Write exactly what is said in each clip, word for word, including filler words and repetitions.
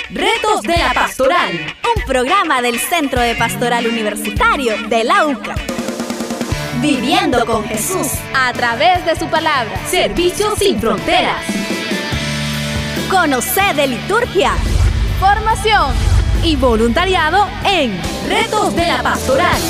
Retos de la Pastoral, un programa del Centro de Pastoral Universitario de la U C A. Viviendo con Jesús a través de su palabra. Servicio sin fronteras. Conocer de liturgia, formación y voluntariado en Retos de la Pastoral.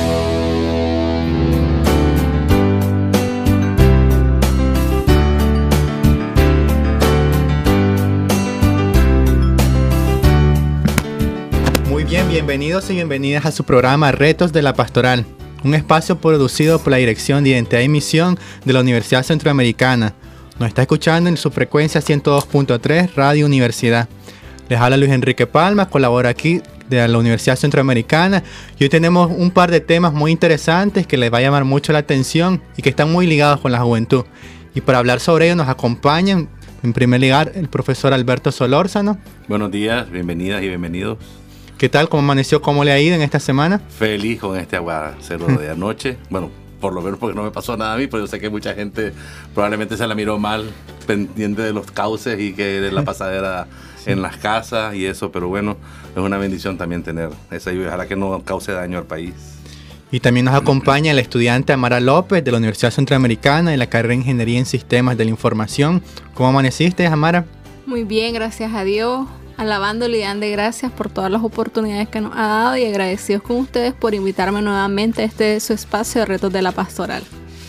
Muy bien, bienvenidos y bienvenidas a su programa Retos de la Pastoral, un espacio producido por la Dirección de Identidad y Misión de la Universidad Centroamericana. Nos está escuchando en su frecuencia ciento dos punto tres Radio Universidad. Les habla Luis Enrique Palma, colabora aquí de la Universidad Centroamericana y hoy tenemos un par de temas muy interesantes que les va a llamar mucho la atención y que están muy ligados con la juventud. Y para hablar sobre ello nos acompañan, en primer lugar, el profesor Alberto Solórzano. Buenos días, bienvenidas y bienvenidos. ¿Qué tal? ¿Cómo amaneció? ¿Cómo le ha ido en esta semana? Feliz con este aguacero de anoche. Bueno, por lo menos porque no me pasó nada a mí, pero yo sé que mucha gente probablemente se la miró mal, pendiente de los cauces y que de la pasadera sí. en las casas y eso, pero bueno, es una bendición también tener esa lluvia. Ojalá que no cause daño al país. Y también nos acompaña la estudiante Amara López de la Universidad Centroamericana de la carrera de Ingeniería en Sistemas de la Información. ¿Cómo amaneciste, Amara? Muy bien, gracias a Dios. Alabándole y dándole gracias por todas las oportunidades que nos ha dado y agradecidos con ustedes por invitarme nuevamente a este su espacio de Retos de la Pastoral.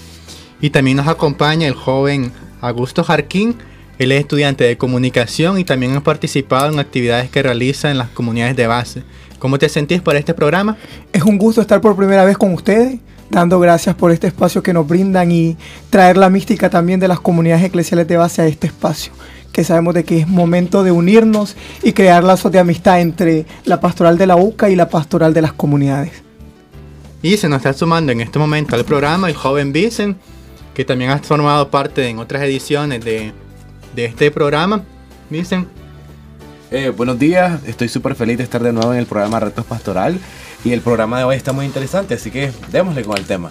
Y también nos acompaña el joven Augusto Jarquín. Él es estudiante de comunicación y también ha participado en actividades que realiza en las comunidades de base. ¿Cómo te sentís por este programa? Es un gusto estar por primera vez con ustedes, dando gracias por este espacio que nos brindan y traer la mística también de las comunidades eclesiales de base a este espacio, que sabemos de que es momento de unirnos y crear lazos de amistad entre la pastoral de la U C A y la pastoral de las comunidades. Y se nos está sumando en este momento al programa el joven Vicen, que también ha formado parte en otras ediciones de, de este programa. Vicen. Eh, buenos días, estoy súper feliz de estar de nuevo en el programa Retos Pastoral y el programa de hoy está muy interesante, así que démosle con el tema.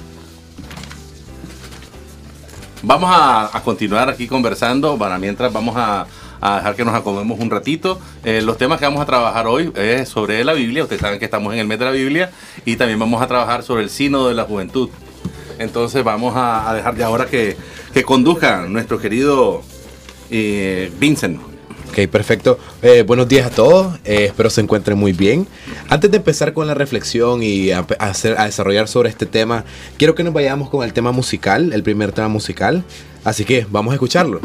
Vamos a, a continuar aquí conversando, para mientras vamos a, a dejar que nos acomodemos un ratito. Eh, los temas que vamos a trabajar hoy es sobre la Biblia. Ustedes saben que estamos en el mes de la Biblia y también vamos a trabajar sobre el sínodo de la juventud. Entonces vamos a, a dejar de ahora que, que conduzca nuestro querido eh, Vincent. Ok, perfecto. Eh, buenos días a todos. Eh, espero se encuentren muy bien. Antes de empezar con la reflexión y a, a, hacer, a desarrollar sobre este tema, quiero que nos vayamos con el tema musical, el primer tema musical. Así que vamos a escucharlo.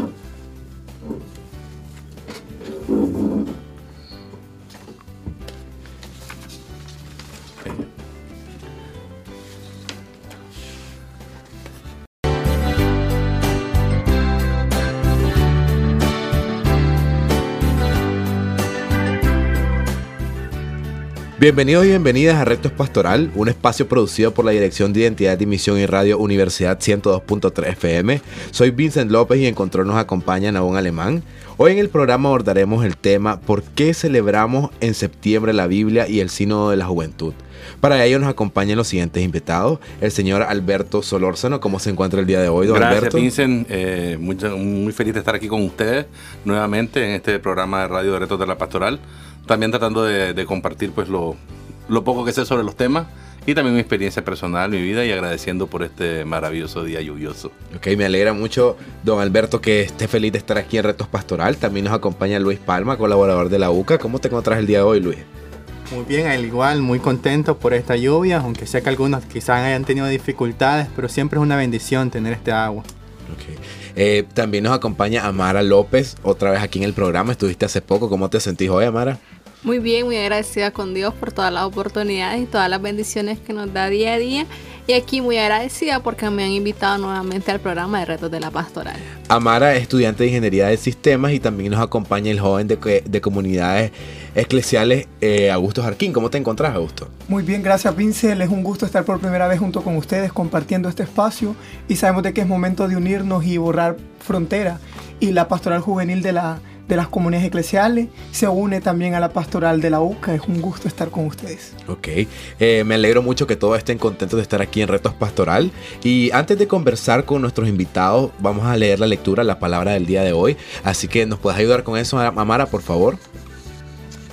Bienvenidos y bienvenidas a Retos Pastoral, un espacio producido por la Dirección de Identidad y Misión y Radio Universidad ciento dos punto tres F M. Soy Vincent López y en control nos acompaña Nahón Alemán. Hoy en el programa abordaremos el tema ¿por qué celebramos en septiembre la Biblia y el Sínodo de la Juventud? Para ello nos acompañan los siguientes invitados, el señor Alberto Solórzano. ¿Cómo se encuentra el día de hoy, don Gracias, Alberto? Gracias, Vincent. Eh, muy, muy feliz de estar aquí con ustedes nuevamente en este programa de radio de Retos de la Pastoral. También tratando de, de compartir pues lo, lo poco que sé sobre los temas y también mi experiencia personal, mi vida, y agradeciendo por este maravilloso día lluvioso. Ok, me alegra mucho, don Alberto, que esté feliz de estar aquí en Retos Pastoral. También nos acompaña Luis Palma, colaborador de la U C A. ¿Cómo te encuentras el día de hoy, Luis? Muy bien, al igual, muy contento por esta lluvia, aunque sé que algunos quizás hayan tenido dificultades, pero siempre es una bendición tener este agua. Ok. Eh, también nos acompaña Amara López, otra vez aquí en el programa. Estuviste hace poco. ¿Cómo te sentís hoy, Amara? Muy bien, muy agradecida con Dios por todas las oportunidades y todas las bendiciones que nos da día a día. Y aquí muy agradecida porque me han invitado nuevamente al programa de Retos de la Pastoral. Amara es estudiante de Ingeniería de Sistemas y también nos acompaña el joven de, de comunidades eclesiales, eh, Augusto Jarquín. ¿Cómo te encontrás, Augusto? Muy bien, gracias, Vincent. Es un gusto estar por primera vez junto con ustedes compartiendo este espacio y sabemos de que es momento de unirnos y borrar fronteras. Y la pastoral juvenil de la de las comunidades eclesiales se une también a la pastoral de la U C A. Es un gusto estar con ustedes. Ok, eh, me alegro mucho que todos estén contentos de estar aquí en Retos Pastoral. Y antes de conversar con nuestros invitados, vamos a leer la lectura, la palabra del día de hoy. Así que nos puedes ayudar con eso, Amara, por favor.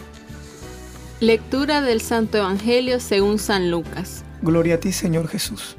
Lectura del Santo Evangelio según San Lucas. Gloria a ti, Señor Jesús.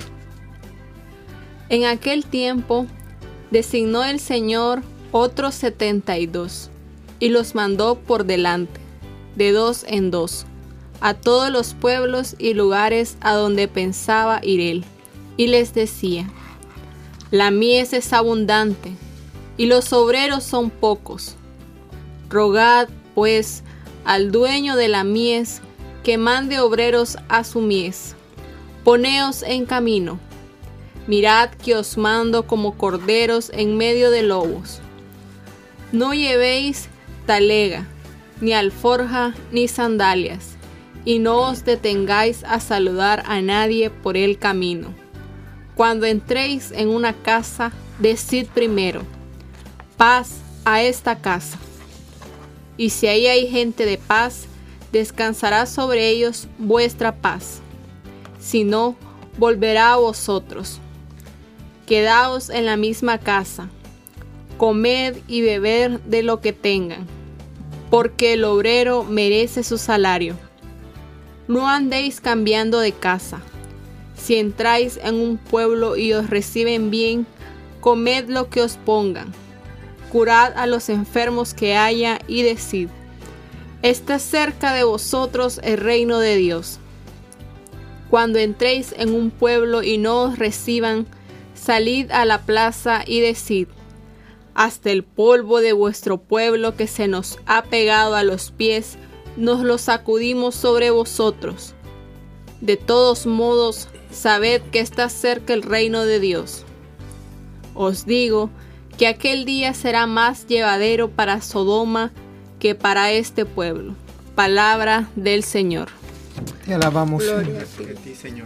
En aquel tiempo designó el Señor otros setenta y dos, y los mandó por delante, de dos en dos, a todos los pueblos y lugares a donde pensaba ir él, y les decía: la mies es abundante, y los obreros son pocos. Rogad, pues, al dueño de la mies que mande obreros a su mies. Poneos en camino. Mirad que os mando como corderos en medio de lobos. No llevéis talega, ni alforja, ni sandalias, y no os detengáis a saludar a nadie por el camino. Cuando entréis en una casa, decid primero: paz a esta casa. Y si ahí hay gente de paz, descansará sobre ellos vuestra paz. Si no, volverá a vosotros. Quedaos en la misma casa, comed y bebed de lo que tengan, porque el obrero merece su salario. No andéis cambiando de casa. Si entráis en un pueblo y os reciben bien, comed lo que os pongan. Curad a los enfermos que haya y decid: está cerca de vosotros el reino de Dios. Cuando entréis en un pueblo y no os reciban, salid a la plaza y decid: hasta el polvo de vuestro pueblo que se nos ha pegado a los pies, nos lo sacudimos sobre vosotros. De todos modos, sabed que está cerca el reino de Dios. Os digo que aquel día será más llevadero para Sodoma que para este pueblo. Palabra del Señor. Te alabamos, Gloria Señor. A ti, Señor.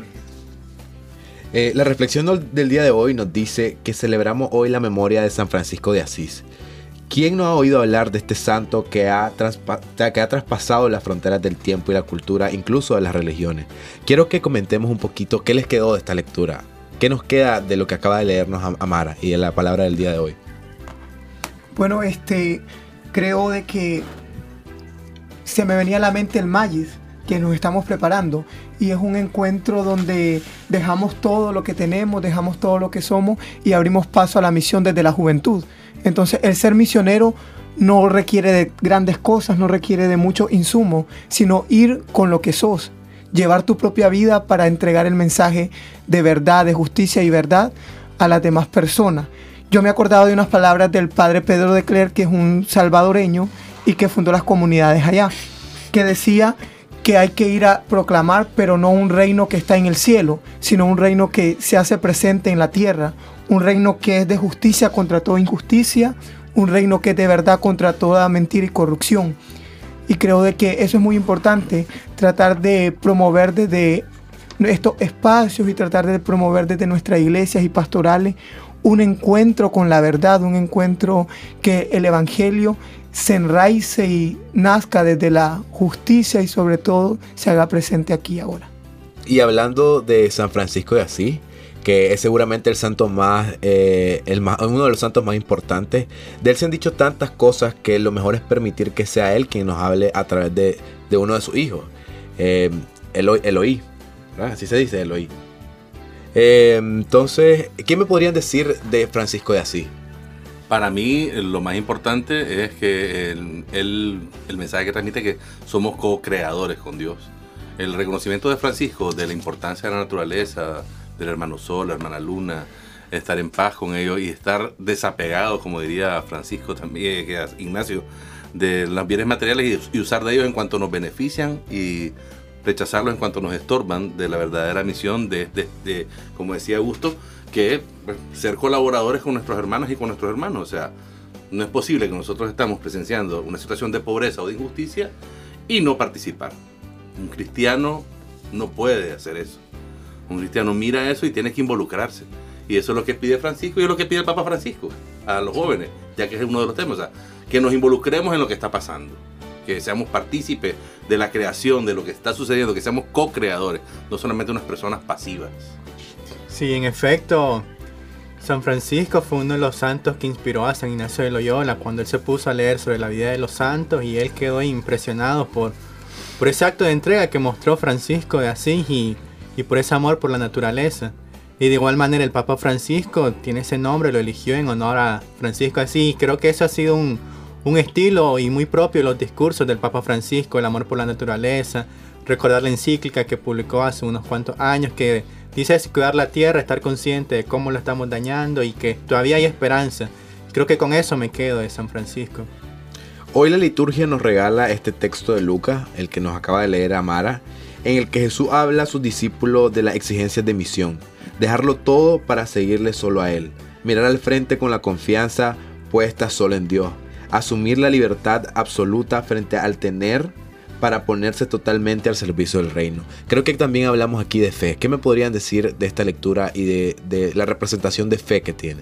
Eh, la reflexión del- del día de hoy nos dice que celebramos hoy la memoria de San Francisco de Asís. ¿Quién no ha oído hablar de este santo que ha, transpa- que ha traspasado las fronteras del tiempo y la cultura, incluso de las religiones? Quiero que comentemos un poquito qué les quedó de esta lectura. ¿Qué nos queda de lo que acaba de leernos Am- Amara y de la palabra del día de hoy? Bueno, este, creo de que se me venía a la mente el Magis, que nos estamos preparando, y es un encuentro donde dejamos todo lo que tenemos, dejamos todo lo que somos y abrimos paso a la misión desde la juventud. Entonces, el ser misionero no requiere de grandes cosas, no requiere de mucho insumo, sino ir con lo que sos, llevar tu propia vida para entregar el mensaje de verdad, de justicia y verdad a las demás personas. Yo me acordaba de unas palabras del padre Pedro de Clerc, que es un salvadoreño y que fundó las comunidades allá, que decía que hay que ir a proclamar, pero no un reino que está en el cielo, sino un reino que se hace presente en la tierra, un reino que es de justicia contra toda injusticia, un reino que es de verdad contra toda mentira y corrupción. Y creo de que eso es muy importante, tratar de promover desde estos espacios y tratar de promover desde nuestras iglesias y pastorales un encuentro con la verdad, un encuentro que el evangelio se enraice y nazca desde la justicia y sobre todo se haga presente aquí ahora. Y hablando de San Francisco de Asís, que es seguramente el santo más, eh, el más, uno de los santos más importantes, de él se han dicho tantas cosas que lo mejor es permitir que sea él quien nos hable a través de, de uno de sus hijos, eh, Elo, Eloí, ¿verdad? Así se dice, Eloí. Eh, entonces, ¿qué me podrían decir de Francisco de Asís? Para mí lo más importante es que el, el, el mensaje que transmite es que somos co-creadores con Dios. El reconocimiento de Francisco de la importancia de la naturaleza, del hermano Sol, la hermana Luna, estar en paz con ellos y estar desapegado, como diría Francisco también, que es Ignacio, de los bienes materiales y, y usar de ellos en cuanto nos benefician y rechazarlos en cuanto nos estorban de la verdadera misión de, de, de como decía Augusto, que pues, ser colaboradores con nuestros hermanos y con nuestros hermanos. O sea, no es posible que nosotros estamos presenciando una situación de pobreza o de injusticia y no participar. Un cristiano no puede hacer eso. Un cristiano mira eso y tiene que involucrarse. Y eso es lo que pide Francisco y es lo que pide el Papa Francisco a los jóvenes, ya que es uno de los temas. O sea, que nos involucremos en lo que está pasando. Que seamos partícipes de la creación, de lo que está sucediendo, que seamos co-creadores, no solamente unas personas pasivas. Sí, en efecto, San Francisco fue uno de los santos que inspiró a San Ignacio de Loyola cuando él se puso a leer sobre la vida de los santos y él quedó impresionado por, por ese acto de entrega que mostró Francisco de Asís y, y por ese amor por la naturaleza. Y de igual manera el Papa Francisco tiene ese nombre, lo eligió en honor a Francisco de Asís. Creo que eso ha sido un, un estilo y muy propio de los discursos del Papa Francisco, el amor por la naturaleza. Recordar la encíclica que publicó hace unos cuantos años que dice cuidar la tierra, estar consciente de cómo la estamos dañando y que todavía hay esperanza. Creo que con eso me quedo de San Francisco. Hoy la liturgia nos regala este texto de Lucas, el que nos acaba de leer Amara, en el que Jesús habla a sus discípulos de las exigencias de misión. Dejarlo todo para seguirle solo a Él. Mirar al frente con la confianza puesta solo en Dios. Asumir la libertad absoluta frente al tener para ponerse totalmente al servicio del reino. Creo que también hablamos aquí de fe. ¿Qué me podrían decir de esta lectura y de, de la representación de fe que tiene?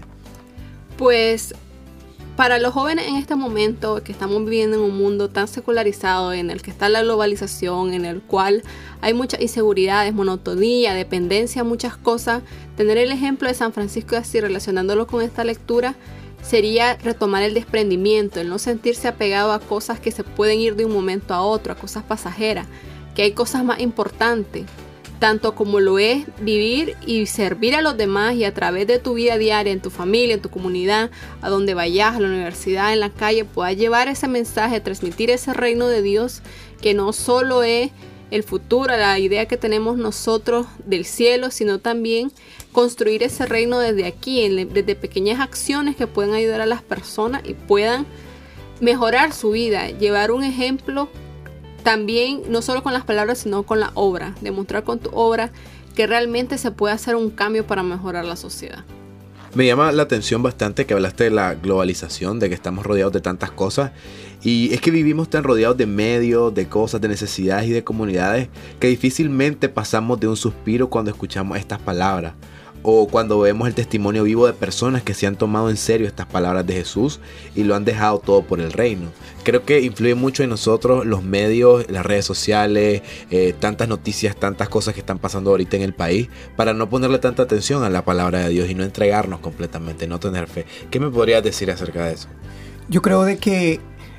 Pues para los jóvenes en este momento que estamos viviendo en un mundo tan secularizado en el que está la globalización, en el cual hay muchas inseguridades, monotonía, dependencia, muchas cosas, tener el ejemplo de San Francisco de Asís relacionándolo con esta lectura sería retomar el desprendimiento, el no sentirse apegado a cosas que se pueden ir de un momento a otro, a cosas pasajeras, que hay cosas más importantes, tanto como lo es vivir y servir a los demás y a través de tu vida diaria, en tu familia, en tu comunidad, a donde vayas, a la universidad, en la calle, puedas llevar ese mensaje, transmitir ese reino de Dios que no solo es el futuro, la idea que tenemos nosotros del cielo, sino también construir ese reino desde aquí, desde pequeñas acciones que puedan ayudar a las personas y puedan mejorar su vida, llevar un ejemplo también, no solo con las palabras, sino con la obra, demostrar con tu obra que realmente se puede hacer un cambio para mejorar la sociedad. Me llama la atención bastante que hablaste de la globalización, de que estamos rodeados de tantas cosas. Y es que vivimos tan rodeados de medios, de cosas, de necesidades y de comunidades que difícilmente pasamos de un suspiro cuando escuchamos estas palabras. O cuando vemos el testimonio vivo de personas que se han tomado en serio estas palabras de Jesús y lo han dejado todo por el reino. Creo que influye mucho en nosotros los medios, las redes sociales, eh, tantas noticias, tantas cosas que están pasando ahorita en el país, para no ponerle tanta atención a la palabra de Dios y no entregarnos completamente, no tener fe. ¿Qué me podrías decir acerca de eso? Yo creo de que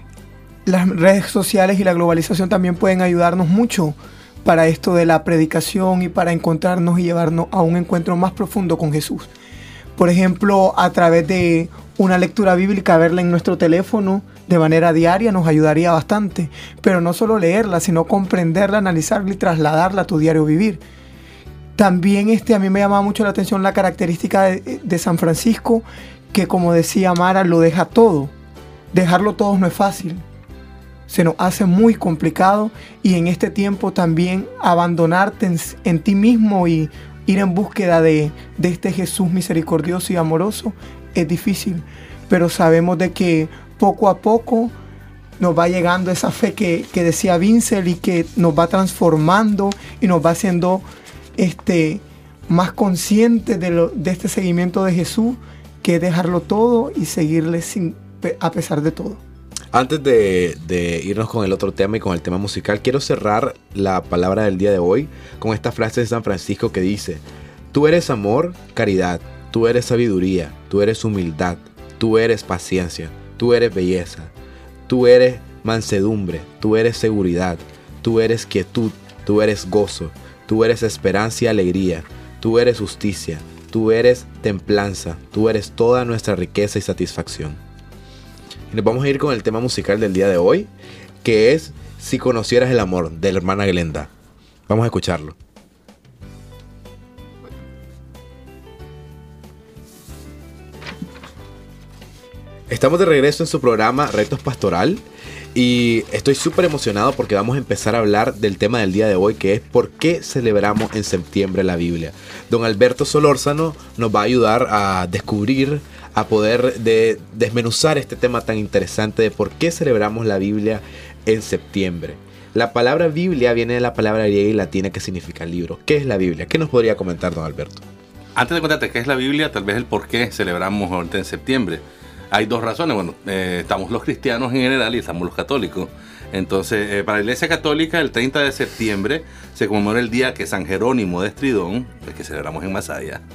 las redes sociales y la globalización también pueden ayudarnos mucho para esto de la predicación y para encontrarnos y llevarnos a un encuentro más profundo con Jesús. Por ejemplo, a través de una lectura bíblica, verla en nuestro teléfono de manera diaria nos ayudaría bastante. Pero no solo leerla, sino comprenderla, analizarla y trasladarla a tu diario vivir. También este, a mí me llama mucho la atención la característica de, de San Francisco, que como decía Mara, lo deja todo. Dejarlo todo no es fácil. Se nos hace muy complicado y en este tiempo también abandonarte en, en ti mismo y ir en búsqueda de, de este Jesús misericordioso y amoroso es difícil. Pero sabemos de que poco a poco nos va llegando esa fe que, que decía Vincent y que nos va transformando y nos va haciendo este, más conscientes de, lo, de este seguimiento de Jesús, que es dejarlo todo y seguirle sin, a pesar de todo. Antes de, de irnos con el otro tema y con el tema musical, quiero cerrar la palabra del día de hoy con esta frase de San Francisco que dice: tú eres amor, caridad, tú eres sabiduría, tú eres humildad, tú eres paciencia, tú eres belleza, tú eres mansedumbre, tú eres seguridad, tú eres quietud, tú eres gozo, tú eres esperanza y alegría, tú eres justicia, tú eres templanza, tú eres toda nuestra riqueza y satisfacción. Y nos vamos a ir con el tema musical del día de hoy, que es Si conocieras el amor, de la hermana Glenda. Vamos a escucharlo. Estamos de regreso en su programa Retos Pastoral y estoy súper emocionado porque vamos a empezar a hablar del tema del día de hoy, que es ¿por qué celebramos en septiembre la Biblia? Don Alberto Solórzano nos va a ayudar a descubrir, a poder de desmenuzar este tema tan interesante de por qué celebramos la Biblia en septiembre. La palabra Biblia viene de la palabra griega y latina que significa libro. ¿Qué es la Biblia? ¿Qué nos podría comentar don Alberto? Antes de contarte qué es la Biblia, tal vez el por qué celebramos ahorita en septiembre. Hay dos razones. Bueno, eh, estamos los cristianos en general y estamos los católicos. Entonces, eh, para la Iglesia Católica, el treinta de septiembre se conmemora el día que San Jerónimo de Estridón, el que celebramos en Masaya,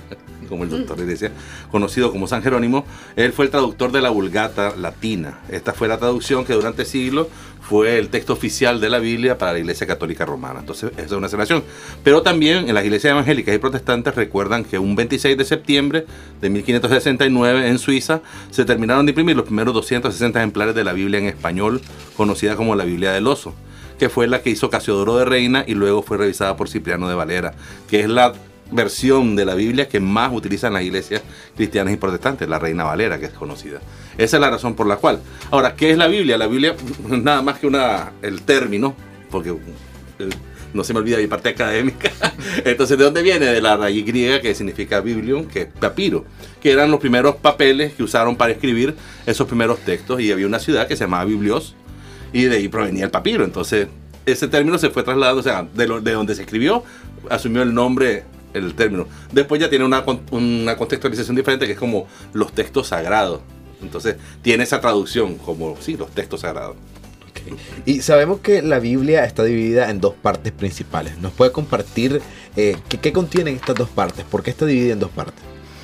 como el doctor de la iglesia, conocido como San Jerónimo. Él fue el traductor de la Vulgata latina. Esta fue la traducción que durante siglos fue el texto oficial de la Biblia para la Iglesia Católica Romana. Entonces, esa es una celebración. Pero también en las iglesias evangélicas y protestantes recuerdan que un veintiséis de septiembre de mil quinientos sesenta y nueve en Suiza se terminaron de imprimir los primeros doscientos sesenta ejemplares de la Biblia en español, conocida como la Biblia del Oso, que fue la que hizo Casiodoro de Reina y luego fue revisada por Cipriano de Valera, que es la versión de la Biblia que más utilizan las iglesias cristianas y protestantes, la Reina Valera, que es conocida. Esa es la razón por la cual. Ahora, ¿qué es la Biblia? La Biblia es nada más que una, el término, porque eh, no se me olvida mi parte académica. Entonces, ¿de dónde viene? De la raíz griega que significa biblion, que es papiro, que eran los primeros papeles que usaron para escribir esos primeros textos, y había una ciudad que se llamaba Biblios, y de ahí provenía el papiro. Entonces, ese término se fue trasladado, o sea, de, lo, de donde se escribió, asumió el nombre, el término. Después ya tiene una, una contextualización diferente, que es como los textos sagrados. Entonces, tiene esa traducción como, sí, los textos sagrados. Okay. Y sabemos que la Biblia está dividida en dos partes principales. ¿Nos puede compartir eh, qué, qué contienen estas dos partes? ¿Por qué está dividida en dos partes?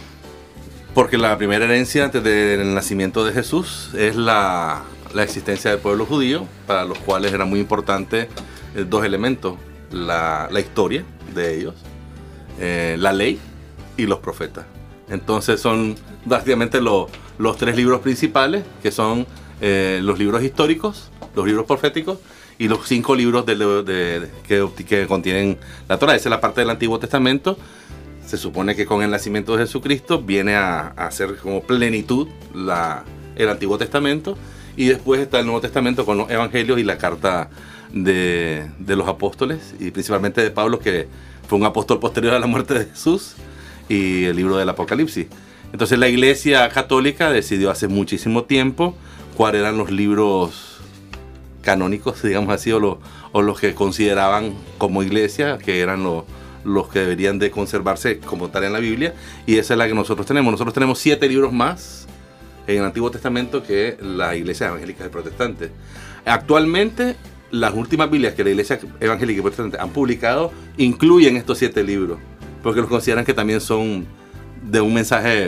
Porque la primera herencia antes del nacimiento de Jesús es la, la existencia del pueblo judío, para los cuales era muy importante eh, dos elementos: la, la historia de ellos, eh, la ley y los profetas. Entonces son prácticamente lo, los tres libros principales, que son eh, los libros históricos, los libros proféticos y los cinco libros de, de, de, que, que contienen la Torá. Esa es la parte del Antiguo Testamento. Se supone que con el nacimiento de Jesucristo viene a, a hacer como plenitud la, el Antiguo Testamento, y después está el Nuevo Testamento con los Evangelios y la carta de, de los apóstoles, y principalmente de Pablo, que fue un apóstol posterior a la muerte de Jesús, y el libro del Apocalipsis. Entonces la Iglesia Católica decidió hace muchísimo tiempo cuáles eran los libros canónicos, digamos así, o, lo, o los que consideraban como iglesia, que eran los, los que deberían de conservarse como tal en la Biblia, y esa es la que nosotros tenemos. Nosotros tenemos siete libros más en el Antiguo Testamento que la Iglesia Evangélica y Protestante. Actualmente, las últimas Biblias que la Iglesia Evangélica y Protestante han publicado incluyen estos siete libros, porque los consideran que también son de un mensaje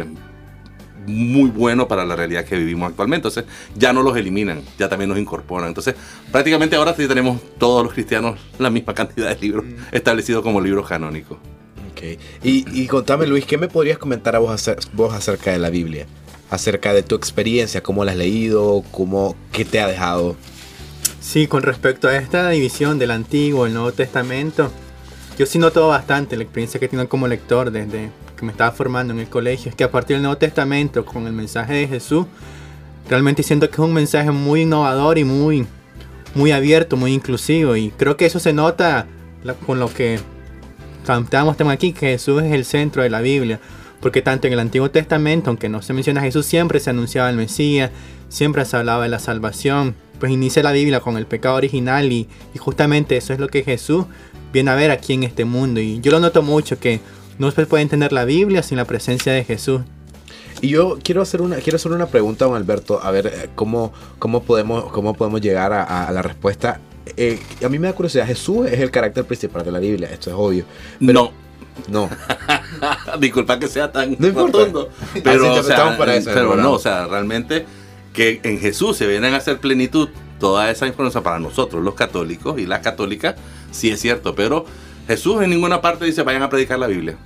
muy bueno para la realidad que vivimos actualmente. Entonces ya no los eliminan, ya también los incorporan. Entonces prácticamente ahora sí tenemos todos los cristianos la misma cantidad de libros establecidos como libros canónicos. Okay. Y, y contame, Luis, ¿qué me podrías comentar a vos, acer vos acerca de la Biblia? Acerca de tu experiencia, cómo la has leído, cómo, qué te ha dejado. Sí, con respecto a esta división del Antiguo y el Nuevo Testamento, yo sí noto bastante la experiencia que tengo como lector desde que me estaba formando en el colegio. Es que a partir del Nuevo Testamento, con el mensaje de Jesús, realmente siento que es un mensaje muy innovador y muy, muy abierto, muy inclusivo. Y creo que eso se nota con lo que cantamos aquí, que Jesús es el centro de la Biblia. Porque tanto en el Antiguo Testamento, aunque no se menciona a Jesús, siempre se anunciaba el Mesías, siempre se hablaba de la salvación. Pues inicia la Biblia con el pecado original, y, y justamente eso es lo que Jesús viene a ver aquí en este mundo. Y yo lo noto mucho, que no se puede entender la Biblia sin la presencia de Jesús. Y yo quiero hacer una, quiero hacer una pregunta, don Alberto, a ver cómo, cómo, podemos, cómo podemos llegar a, a la respuesta. Eh, a mí me da curiosidad, Jesús es el carácter principal de la Biblia, esto es obvio. Pero, no. No. Disculpa que sea tan no importa. rotundo, pero, Así o sea, para eso, pero no, o sea, realmente que en Jesús se vienen a hacer plenitud toda esa información para nosotros, los católicos y las católicas, sí es cierto, pero Jesús en ninguna parte dice vayan a predicar la Biblia.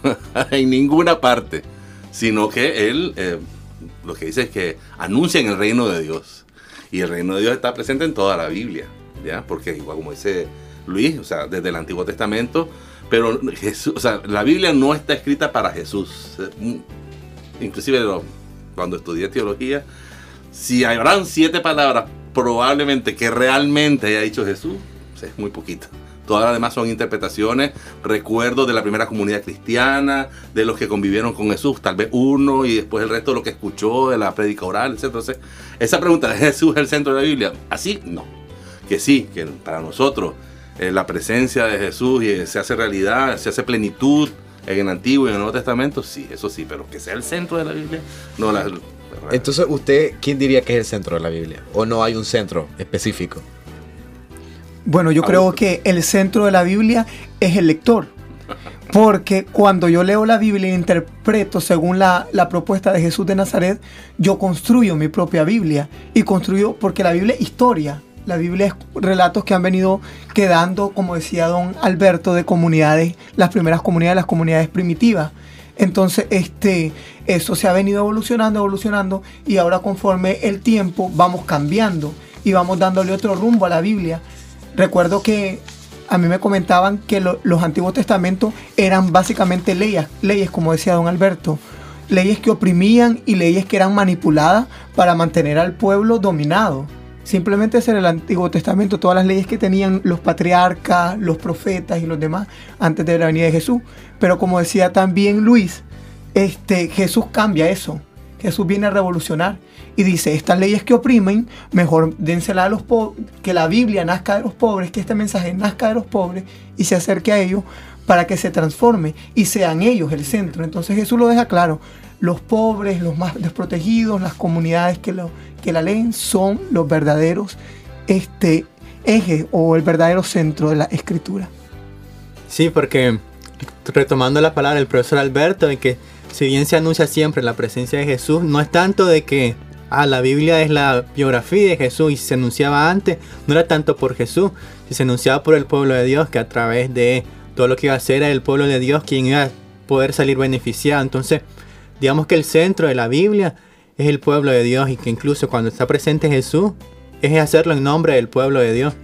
En ninguna parte. Sino que Él eh, lo que dice es que anuncien el reino de Dios. Y el reino de Dios está presente en toda la Biblia, ¿ya? Porque igual como dice Luis, o sea, desde el Antiguo Testamento, pero Jesús, o sea, la Biblia no está escrita para Jesús. Inclusive lo, cuando estudié teología, si habrán siete palabras probablemente que realmente haya dicho Jesús, o sea, es muy poquito. Todas las demás son interpretaciones, recuerdos de la primera comunidad cristiana, de los que convivieron con Jesús, tal vez uno, y después el resto de lo que escuchó, de la prédica oral, etcétera. Entonces, esa pregunta, ¿es Jesús el centro de la Biblia? Así, no. Que sí, que para nosotros eh, la presencia de Jesús y, eh, se hace realidad, se hace plenitud en el Antiguo y en el Nuevo Testamento, sí, eso sí, pero que sea el centro de la Biblia, no la... Entonces, ¿usted quién diría que es el centro de la Biblia? ¿O no hay un centro específico? Bueno, yo creo que el centro de la Biblia es el lector. Porque cuando yo leo la Biblia e interpreto según la, la propuesta de Jesús de Nazaret, yo construyo mi propia Biblia. Y construyo, porque la Biblia es historia. La Biblia es relatos que han venido quedando, como decía don Alberto, de comunidades, las primeras comunidades, las comunidades primitivas. Entonces, este, eso se ha venido evolucionando, evolucionando, y ahora conforme el tiempo vamos cambiando y vamos dándole otro rumbo a la Biblia. Recuerdo que a mí me comentaban que lo, los Antiguos Testamentos eran básicamente leyes, leyes, como decía don Alberto, leyes que oprimían y leyes que eran manipuladas para mantener al pueblo dominado. Simplemente ese era el Antiguo Testamento, todas las leyes que tenían los patriarcas, los profetas y los demás antes de la venida de Jesús. Pero como decía también Luis, este, Jesús cambia eso. Jesús viene a revolucionar y dice, estas leyes que oprimen, mejor dénsela a los pobres, que la Biblia nazca de los pobres, que este mensaje nazca de los pobres y se acerque a ellos para que se transforme y sean ellos el centro. Entonces Jesús lo deja claro, los pobres, los más desprotegidos, las comunidades que, lo, que la leen son los verdaderos este, ejes o el verdadero centro de la Escritura. Sí, porque retomando la palabra del profesor Alberto, de que si bien se anuncia siempre la presencia de Jesús, no es tanto de que ah, la Biblia es la biografía de Jesús y se anunciaba antes, no era tanto por Jesús, se anunciaba por el pueblo de Dios, que a través de todo lo que iba a hacer era el pueblo de Dios quien iba a poder salir beneficiado. Entonces, digamos que el centro de la Biblia es el pueblo de Dios, y que incluso cuando está presente Jesús, es hacerlo en nombre del pueblo de Dios.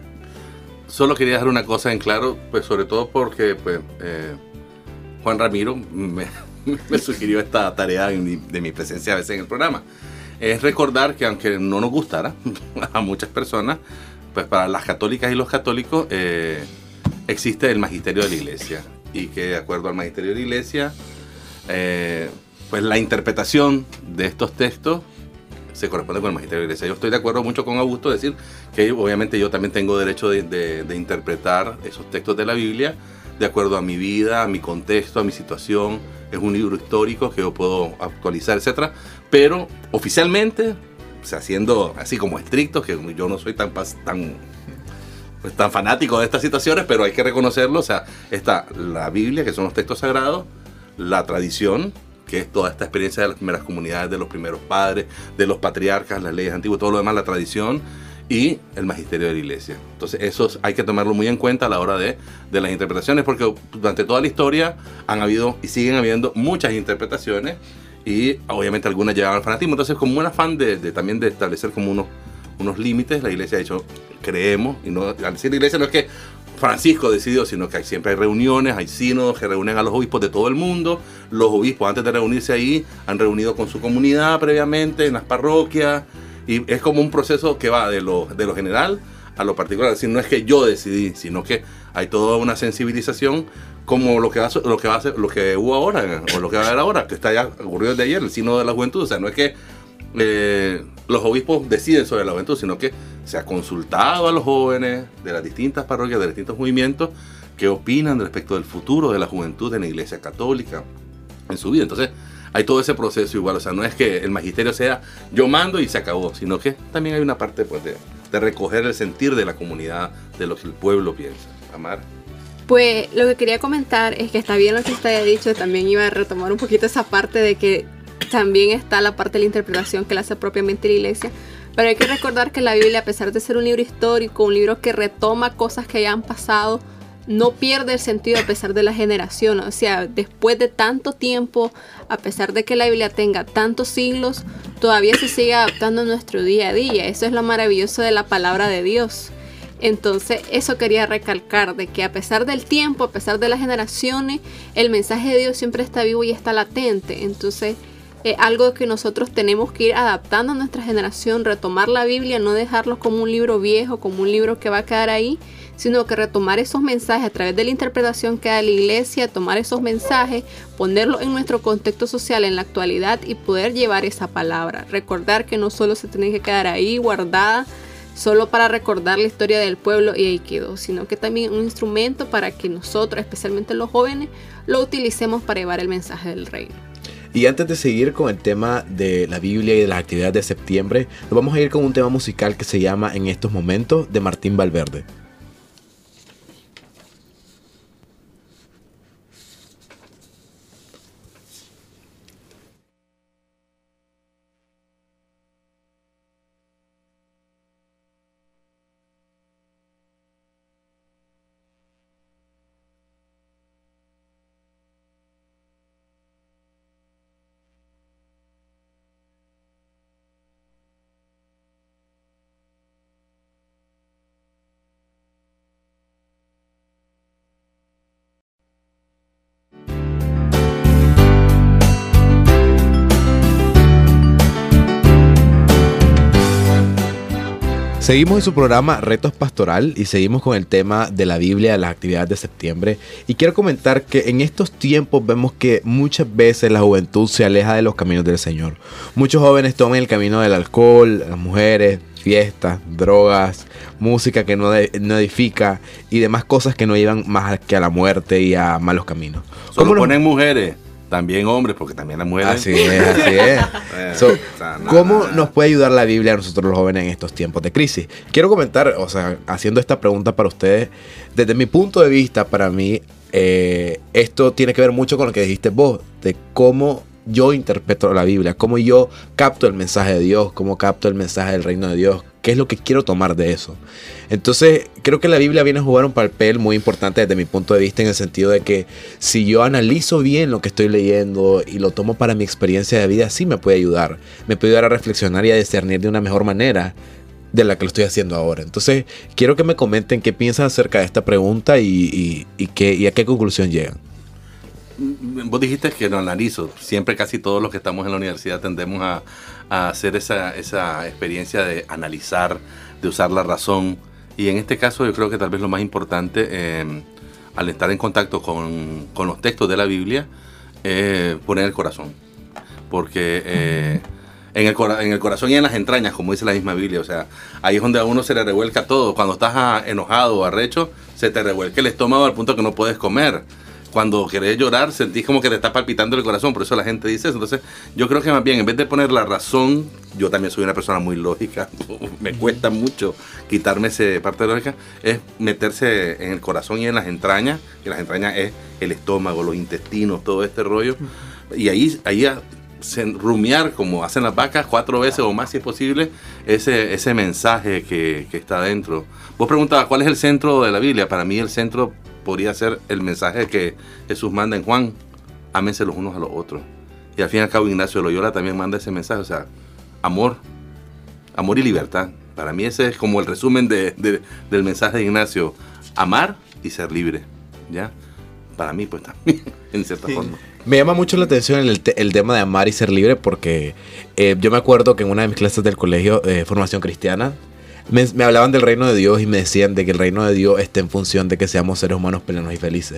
Solo quería dejar una cosa en claro, pues sobre todo porque pues, eh, Juan Ramiro me, me sugirió esta tarea de mi, de mi presencia a veces en el programa. Es recordar que aunque no nos gustara a muchas personas, pues para las católicas y los católicos eh, existe el magisterio de la Iglesia, y que de acuerdo al magisterio de la Iglesia, eh, pues la interpretación de estos textos se corresponde con el magisterio de la Iglesia. Yo estoy de acuerdo mucho con Augusto, decir que obviamente yo también tengo derecho de, de, de interpretar esos textos de la Biblia de acuerdo a mi vida, a mi contexto, a mi situación. Es un libro histórico que yo puedo actualizar, etcétera. Pero oficialmente, o sea, siendo así como estricto, que yo no soy tan, tan, pues, tan fanático de estas situaciones, pero hay que reconocerlo. O sea, está la Biblia, que son los textos sagrados, la tradición, que es toda esta experiencia de las primeras comunidades, de los primeros padres, de los patriarcas, las leyes antiguas, todo lo demás, la tradición, y el magisterio de la Iglesia. Entonces eso hay que tomarlo muy en cuenta a la hora de, de las interpretaciones, porque durante toda la historia han habido y siguen habiendo muchas interpretaciones, y obviamente algunas llegaban al fanatismo. Entonces, como un afán de, de también de establecer como unos, unos límites, la Iglesia ha dicho, creemos, y no, al decir la Iglesia no es que Francisco decidió, sino que hay, siempre hay reuniones, hay sínodos que reúnen a los obispos de todo el mundo. Los obispos, antes de reunirse ahí, han reunido con su comunidad previamente en las parroquias, y es como un proceso que va de lo, de lo general a lo particular. Es decir, no es que yo decidí, sino que hay toda una sensibilización, como lo que va, lo que va a ser, lo que hubo ahora, o lo que va a haber ahora, que está ya ocurrido desde ayer, el sínodo de la juventud. O sea, no es que eh, los obispos deciden sobre la juventud, sino que se ha consultado a los jóvenes de las distintas parroquias, de los distintos movimientos, que opinan respecto del futuro de la juventud en la Iglesia Católica en su vida. Entonces hay todo ese proceso igual. O sea, no es que el magisterio sea yo mando y se acabó, sino que también hay una parte pues, de, de recoger el sentir de la comunidad, de lo que el pueblo piensa. Amar. Pues lo que quería comentar es que está bien lo que usted ha dicho, también iba a retomar un poquito esa parte de que también está la parte de la interpretación que la hace propiamente la Iglesia, pero hay que recordar que la Biblia, a pesar de ser un libro histórico, un libro que retoma cosas que ya han pasado, no pierde el sentido a pesar de la generación. O sea, después de tanto tiempo, a pesar de que la Biblia tenga tantos siglos, todavía se sigue adaptando a nuestro día a día. Eso es lo maravilloso de la palabra de Dios. Entonces eso quería recalcar, de que a pesar del tiempo, a pesar de las generaciones, el mensaje de Dios siempre está vivo y está latente. Entonces es algo que nosotros tenemos que ir adaptando a nuestra generación, retomar la Biblia, no dejarlo como un libro viejo, como un libro que va a quedar ahí, sino que retomar esos mensajes a través de la interpretación que da la Iglesia, tomar esos mensajes, ponerlos en nuestro contexto social en la actualidad y poder llevar esa palabra. Recordar que no solo se tiene que quedar ahí guardada, solo para recordar la historia del pueblo y ahí quedó, sino que también un instrumento para que nosotros, especialmente los jóvenes, lo utilicemos para llevar el mensaje del reino. Y antes de seguir con el tema de la Biblia y de las actividades de septiembre, nos vamos a ir con un tema musical que se llama En estos momentos, de Martín Valverde. Seguimos en su programa Retos Pastoral y seguimos con el tema de la Biblia, de las actividades de septiembre. Y quiero comentar que en estos tiempos vemos que muchas veces la juventud se aleja de los caminos del Señor. Muchos jóvenes toman el camino del alcohol, las mujeres, fiestas, drogas, música que no, de, no edifica y demás cosas que no llevan más que a la muerte y a malos caminos. Solo ¿Cómo ponen nos... mujeres, también hombres, porque también las mujeres. Así es, así es. So, o sea, nada, ¿Cómo nada. nos puede ayudar la Biblia a nosotros los jóvenes en estos tiempos de crisis? Quiero comentar, o sea, haciendo esta pregunta para ustedes, desde mi punto de vista, para mí, eh, esto tiene que ver mucho con lo que dijiste vos, de cómo yo interpreto la Biblia, cómo yo capto el mensaje de Dios, cómo capto el mensaje del reino de Dios, qué es lo que quiero tomar de eso. Entonces, creo que la Biblia viene a jugar un papel muy importante desde mi punto de vista, en el sentido de que si yo analizo bien lo que estoy leyendo y lo tomo para mi experiencia de vida, sí me puede ayudar. Me puede ayudar a reflexionar y a discernir de una mejor manera de la que lo estoy haciendo ahora. Entonces, quiero que me comenten qué piensan acerca de esta pregunta y, y, y, qué, y a qué conclusión llegan. Vos dijiste que lo analizo. Siempre casi todos los que estamos en la universidad tendemos a, a hacer esa, esa experiencia de analizar, de usar la razón. Y en este caso yo creo que tal vez lo más importante eh, al estar en contacto con, con los textos de la Biblia es poner el corazón. Porque eh, en, el, en el corazón y en las entrañas, como dice la misma Biblia, o sea, ahí es donde a uno se le revuelca todo. Cuando estás a, enojado o arrecho, se te revuelca el estómago al punto que no puedes comer. Cuando querés llorar, sentís como que te está palpitando el corazón, por eso la gente dice eso. Entonces, yo creo que más bien, en vez de poner la razón, yo también soy una persona muy lógica, me cuesta mucho quitarme esa parte de lógica, es meterse en el corazón y en las entrañas, que las entrañas es el estómago, los intestinos, todo este rollo, y ahí, ahí a, rumiar, como hacen las vacas, cuatro veces o más si es posible, ese, ese mensaje que, que está dentro. Vos preguntabas, ¿cuál es el centro de la Biblia? Para mí el centro podría ser el mensaje que Jesús manda en Juan: ámense los unos a los otros. Y al fin y al cabo Ignacio de Loyola también manda ese mensaje, o sea, amor, amor y libertad. Para mí ese es como el resumen de, de, del mensaje de Ignacio: amar y ser libre, ¿ya? Para mí pues también, en cierta sí. forma. Me llama mucho la atención el, te, el tema de amar y ser libre, porque eh, yo me acuerdo que en una de mis clases del colegio de eh, formación cristiana, Me, me hablaban del reino de Dios y me decían de que el reino de Dios está en función de que seamos seres humanos plenos y felices.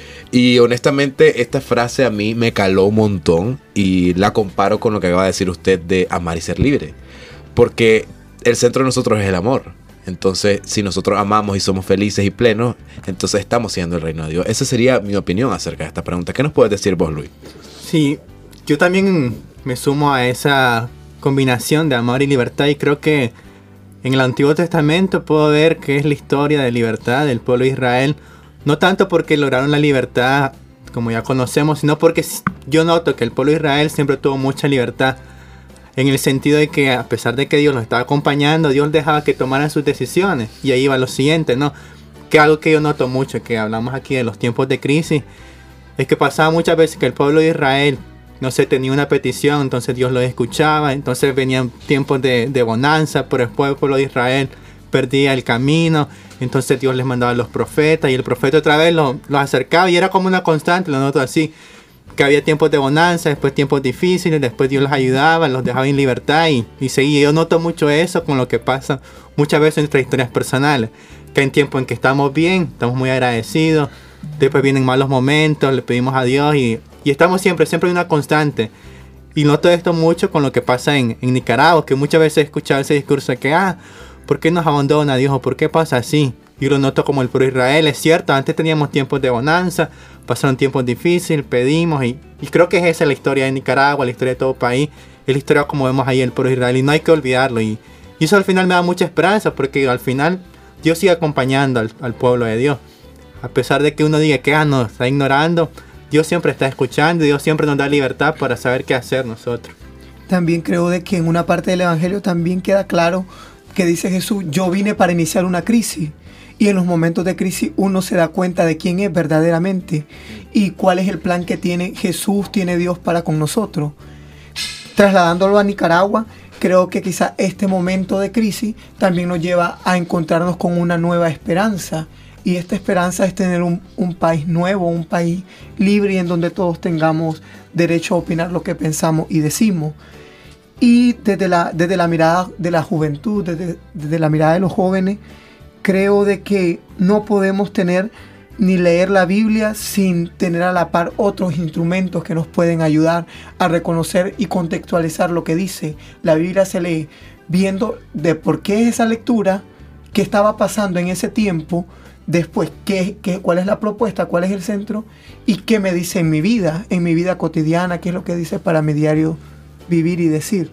Y honestamente esta frase a mí me caló un montón y la comparo con lo que acaba de decir usted de amar y ser libre. Porque el centro de nosotros es el amor. Entonces, si nosotros amamos y somos felices y plenos, entonces estamos siendo el reino de Dios. Esa sería mi opinión acerca de esta pregunta. ¿Qué nos puedes decir vos, Luis? Sí, yo también me sumo a esa combinación de amor y libertad, y creo que en el Antiguo Testamento puedo ver que es la historia de libertad del pueblo de Israel, no tanto porque lograron la libertad como ya conocemos, sino porque yo noto que el pueblo de Israel siempre tuvo mucha libertad, en el sentido de que a pesar de que Dios los estaba acompañando, Dios dejaba que tomaran sus decisiones. Y ahí va lo siguiente, ¿no? Que algo que yo noto mucho, que hablamos aquí de los tiempos de crisis, es que pasaba muchas veces que el pueblo de Israel, no sé, tenía una petición, entonces Dios lo escuchaba, entonces venían tiempos de, de bonanza, pero después el pueblo de Israel perdía el camino, entonces Dios les mandaba a los profetas, y el profeta otra vez los lo acercaba, y era como una constante, lo noto así, que había tiempos de bonanza, después tiempos difíciles, después Dios los ayudaba, los dejaba en libertad, y, y seguía. Yo noto mucho eso con lo que pasa muchas veces en nuestras historias personales, que hay tiempos en que estamos bien, estamos muy agradecidos, después vienen malos momentos, le pedimos a Dios, y Y estamos siempre, siempre hay una constante. Y noto esto mucho con lo que pasa en, en Nicaragua, que muchas veces he escuchado ese discurso de que, ah, ¿por qué nos abandona Dios? ¿O por qué pasa así? Y lo noto como el pueblo de Israel, es cierto, antes teníamos tiempos de bonanza, pasaron tiempos difíciles, pedimos, y, y creo que es esa la historia de Nicaragua, la historia de todo país, es la historia como vemos ahí el pueblo de Israel, y no hay que olvidarlo. Y, y eso al final me da mucha esperanza, porque al final Dios sigue acompañando al, al pueblo de Dios. A pesar de que uno diga que, ah, no, está ignorando, Dios siempre está escuchando, y Dios siempre nos da libertad para saber qué hacer nosotros. También creo de que en una parte del Evangelio también queda claro que dice Jesús: yo vine para iniciar una crisis. Y en los momentos de crisis uno se da cuenta de quién es verdaderamente y cuál es el plan que tiene Jesús, tiene Dios para con nosotros. Trasladándolo a Nicaragua, creo que quizá este momento de crisis también nos lleva a encontrarnos con una nueva esperanza. Y esta esperanza es tener un, un país nuevo, un país libre, y en donde todos tengamos derecho a opinar lo que pensamos y decimos. Y desde la, desde la mirada de la juventud, desde, desde la mirada de los jóvenes, creo de que no podemos tener ni leer la Biblia sin tener a la par otros instrumentos que nos pueden ayudar a reconocer y contextualizar lo que dice. La Biblia se lee viendo de por qué es esa lectura, qué estaba pasando en ese tiempo, después qué, qué, cuál es la propuesta, cuál es el centro y qué me dice en mi vida, en mi vida cotidiana, qué es lo que dice para mi diario vivir y decir.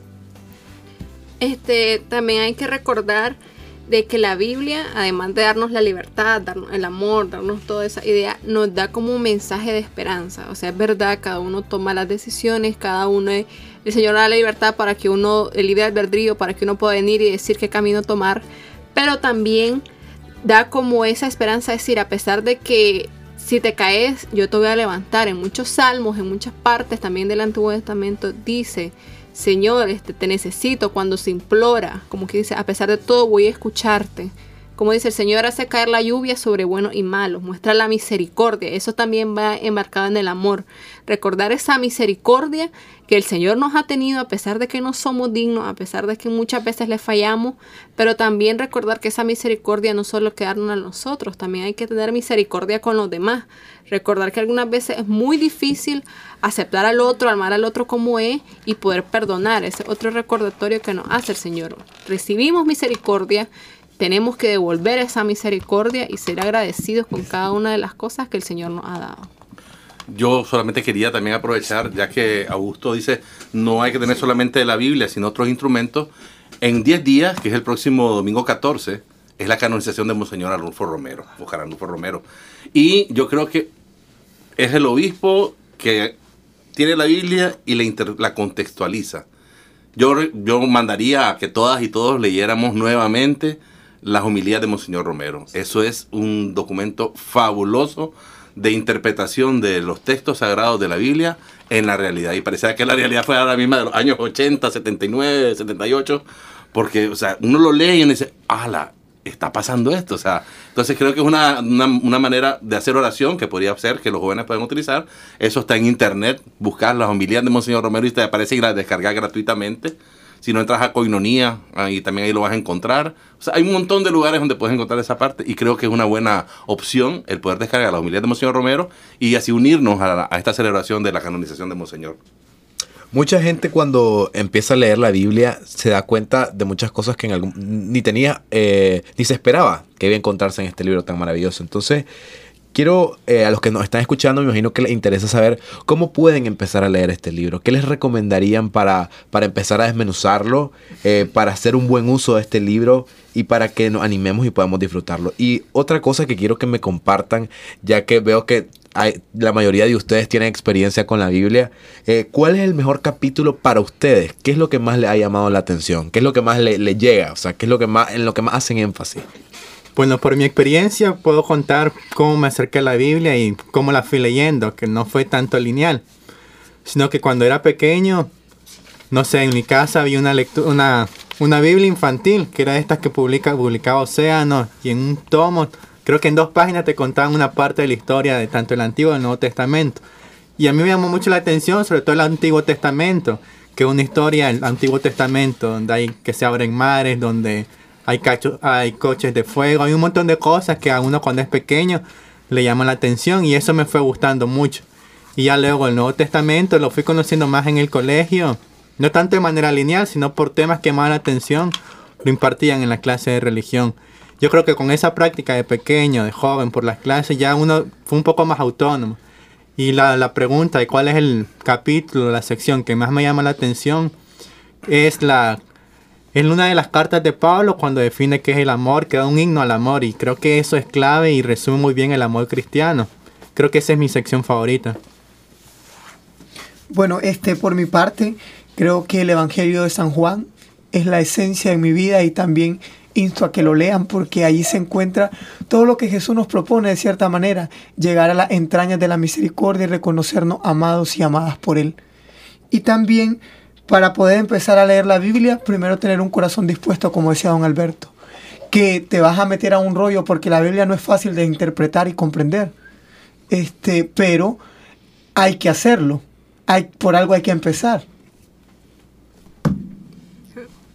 Este, también hay que recordar de que la Biblia, además de darnos la libertad, darnos el amor, darnos toda esa idea, nos da como un mensaje de esperanza. O sea, es verdad, cada uno toma las decisiones, cada uno, el Señor da la libertad para que uno, el libre albedrío, para que uno pueda venir y decir qué camino tomar, pero también da como esa esperanza, es decir, a pesar de que si te caes, yo te voy a levantar. En muchos salmos, en muchas partes también del Antiguo Testamento dice: Señor, este, te necesito, cuando se implora, como que dice, a pesar de todo voy a escucharte. Como dice, el Señor hace caer la lluvia sobre buenos y malos, muestra la misericordia. Eso también va enmarcado en el amor. Recordar esa misericordia que el Señor nos ha tenido a pesar de que no somos dignos, a pesar de que muchas veces le fallamos, pero también recordar que esa misericordia no solo quedarnos a nosotros, también hay que tener misericordia con los demás. Recordar que algunas veces es muy difícil aceptar al otro, amar al otro como es y poder perdonar. Ese es otro recordatorio que nos hace el Señor. Recibimos misericordia, tenemos que devolver esa misericordia y ser agradecidos con cada una de las cosas que el Señor nos ha dado. Yo solamente quería también aprovechar, ya que Augusto dice, no hay que tener solamente la Biblia, sino otros instrumentos. En diez días, que es el próximo domingo catorce, es la canonización de Monseñor Arnulfo Romero, Oscar Arnulfo Romero. Y yo creo que es el obispo que tiene la Biblia y la, inter, la contextualiza. Yo, yo mandaría a que todas y todos leyéramos nuevamente las homilías de Monseñor Romero. Eso es un documento fabuloso de interpretación de los textos sagrados de la Biblia en la realidad. Y parecía que la realidad fuera la misma de los años ochenta, setenta y nueve, setenta y ocho, porque, o sea, uno lo lee y uno dice, ¡hala! Está pasando esto, o sea, entonces creo que es una, una, una manera de hacer oración que podría ser que los jóvenes pueden utilizar. Eso está en internet, buscar las homilías de Monseñor Romero y te aparece y las descargas gratuitamente. Si no entras a Koinonia, ahí también ahí lo vas a encontrar. O sea, hay un montón de lugares donde puedes encontrar esa parte y creo que es una buena opción el poder descargar las homilías de Monseñor Romero y así unirnos a, la, a esta celebración de la canonización de Monseñor. Mucha gente cuando empieza a leer la Biblia se da cuenta de muchas cosas que en algún, ni tenía, eh, ni se esperaba que iba a encontrarse en este libro tan maravilloso. Entonces, quiero, eh, a los que nos están escuchando, me imagino que les interesa saber cómo pueden empezar a leer este libro. ¿Qué les recomendarían para, para empezar a desmenuzarlo, eh, para hacer un buen uso de este libro y para que nos animemos y podamos disfrutarlo? Y otra cosa que quiero que me compartan, ya que veo que hay, la mayoría de ustedes tienen experiencia con la Biblia, eh, ¿cuál es el mejor capítulo para ustedes? ¿Qué es lo que más les ha llamado la atención? ¿Qué es lo que más les le llega? O sea, ¿qué es lo que más, en lo que más hacen énfasis? Bueno, por mi experiencia puedo contar cómo me acerqué a la Biblia y cómo la fui leyendo, que no fue tanto lineal, sino que cuando era pequeño, no sé, en mi casa había una lectura, una, una Biblia infantil, que era esta que publica, publicaba Océano, y en un tomo, creo que en dos páginas te contaban una parte de la historia de tanto el Antiguo como el Nuevo Testamento. Y a mí me llamó mucho la atención, sobre todo el Antiguo Testamento, que es una historia del Antiguo Testamento, donde hay que se abren mares, donde hay, cacho, hay coches de fuego, hay un montón de cosas que a uno cuando es pequeño le llaman la atención y eso me fue gustando mucho. Y ya luego el Nuevo Testamento lo fui conociendo más en el colegio, no tanto de manera lineal, sino por temas que llamaban la atención, lo impartían en la clase de religión. Yo creo que con esa práctica de pequeño, de joven, por las clases, ya uno fue un poco más autónomo. Y la, la pregunta de cuál es el capítulo, la sección que más me llama la atención, es la es una de las cartas de Pablo cuando define qué es el amor, que da un himno al amor. Y creo que eso es clave y resume muy bien el amor cristiano. Creo que esa es mi sección favorita. Bueno, este por mi parte, creo que el Evangelio de San Juan es la esencia de mi vida y también insto a que lo lean porque allí se encuentra todo lo que Jesús nos propone de cierta manera, llegar a las entrañas de la misericordia y reconocernos amados y amadas por Él. Y también para poder empezar a leer la Biblia, primero tener un corazón dispuesto, como decía don Alberto, que te vas a meter a un rollo porque la Biblia no es fácil de interpretar y comprender, este, pero hay que hacerlo, hay, por algo hay que empezar.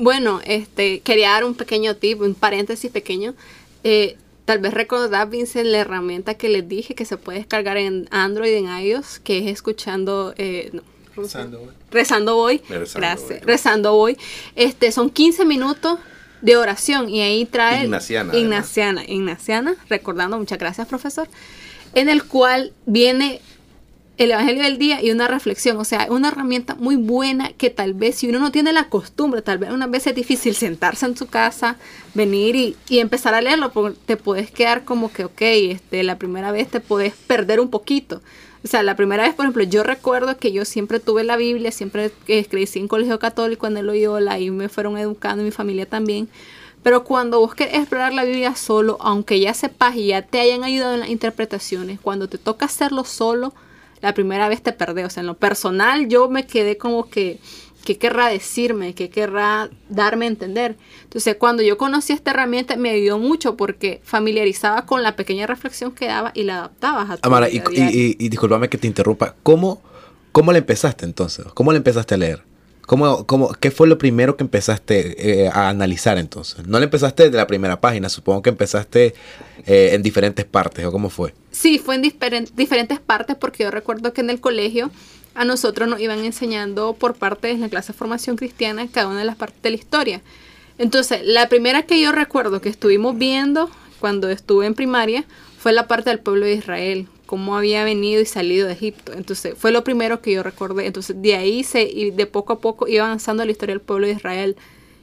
Bueno, este, quería dar un pequeño tip, un paréntesis pequeño. Eh, tal vez recordar, Vincent, la herramienta que les dije que se puede descargar en Android, en iOS, que es escuchando... Eh, no, Rezando voy. Rezando voy. Rezando Gracias. voy. Rezando voy. Este, son quince minutos de oración y ahí trae... Ignaciana, Ignaciana. Ignaciana, recordando, muchas gracias, profesor. En el cual viene el Evangelio del día y una reflexión. O sea, una herramienta muy buena que tal vez si uno no tiene la costumbre, tal vez una vez es difícil sentarse en su casa, venir y, y empezar a leerlo, porque te puedes quedar como que, ok, este, la primera vez te puedes perder un poquito. O sea, la primera vez, por ejemplo, yo recuerdo que yo siempre tuve la Biblia, siempre eh, crecí en colegio católico en el Loyola, y me fueron educando, mi familia también. Pero cuando vos querés explorar la Biblia solo, aunque ya sepas y ya te hayan ayudado en las interpretaciones, cuando te toca hacerlo solo, la primera vez te perdés. O sea, en lo personal yo me quedé como que, ¿qué querrá decirme? ¿Qué querrá darme a entender? Entonces, cuando yo conocí esta herramienta, me ayudó mucho porque familiarizaba con la pequeña reflexión que daba y la adaptabas a tu Amara, vida y, diaria. y, y, y discúlpame que te interrumpa. ¿Cómo, cómo le empezaste entonces? ¿Cómo le empezaste a leer? ¿Cómo, cómo, ¿Qué fue lo primero que empezaste eh, a analizar entonces? No le empezaste desde la primera página, supongo que empezaste eh, en diferentes partes, ¿o cómo fue? Sí, fue en diferen- diferentes partes porque yo recuerdo que en el colegio a nosotros nos iban enseñando por parte de la clase de formación cristiana cada una de las partes de la historia. Entonces, la primera que yo recuerdo que estuvimos viendo cuando estuve en primaria fue la parte del pueblo de Israel, cómo había venido y salido de Egipto. Entonces, fue lo primero que yo recordé. Entonces, de ahí se, y de poco a poco iba avanzando la historia del pueblo de Israel.